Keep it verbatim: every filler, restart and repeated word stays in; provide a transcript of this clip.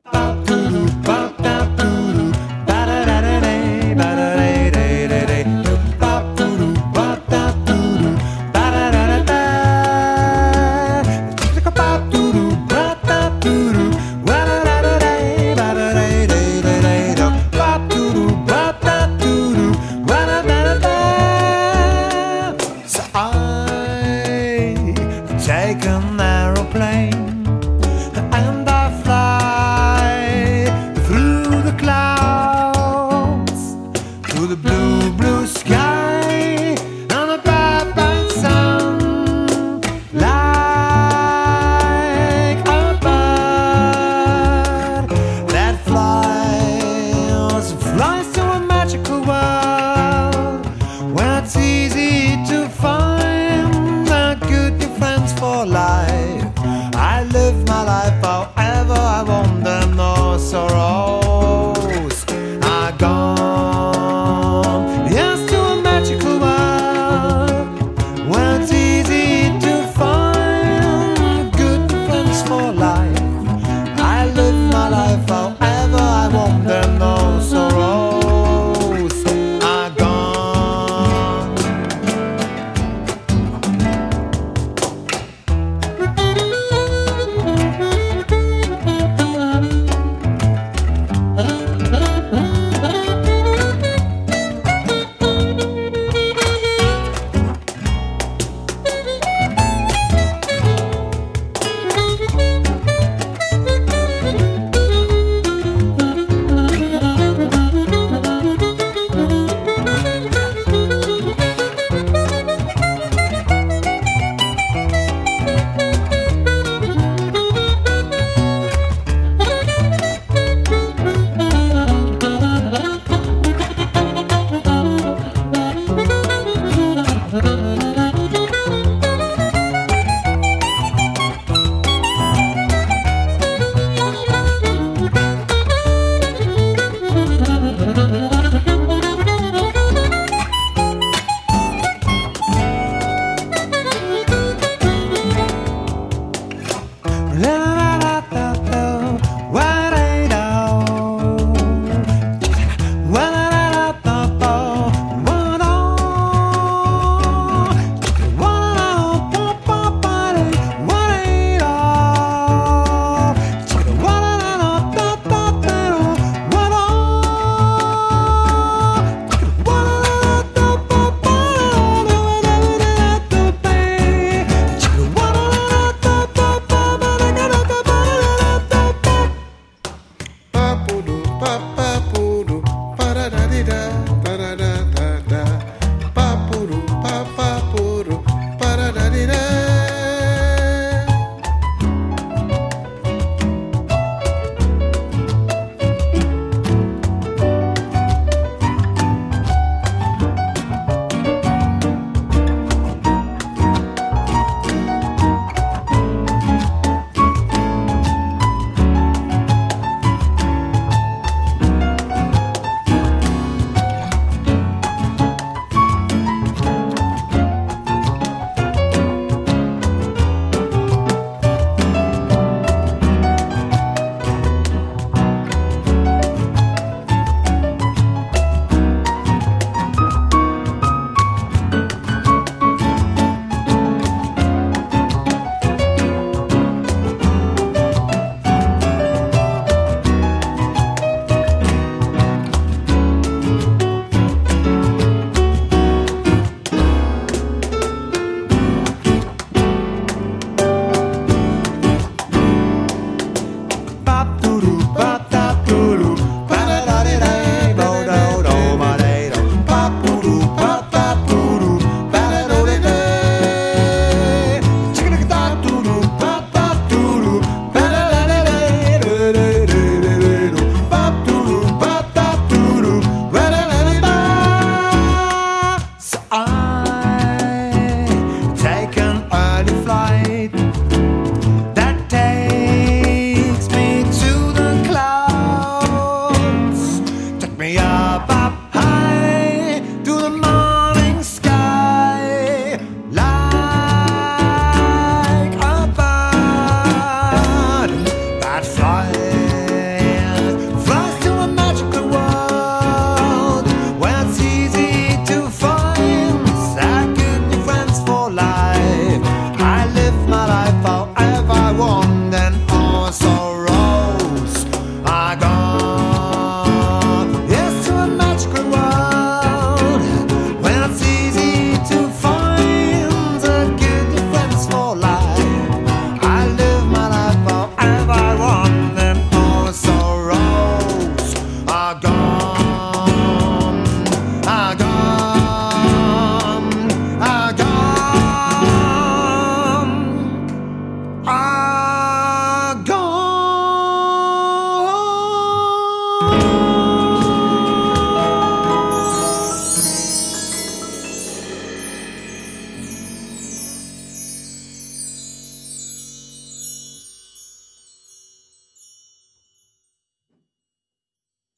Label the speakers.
Speaker 1: Take an aeroplane and I fly through the clouds to the blue, blue sky and the bright, bright sun, like a bird that flies, flies to a magical world where it's easy to find for life. I live my life however I want them, no sorrows are gone. Yes, to a magical world where it's easy to find good friends for life. I live my life however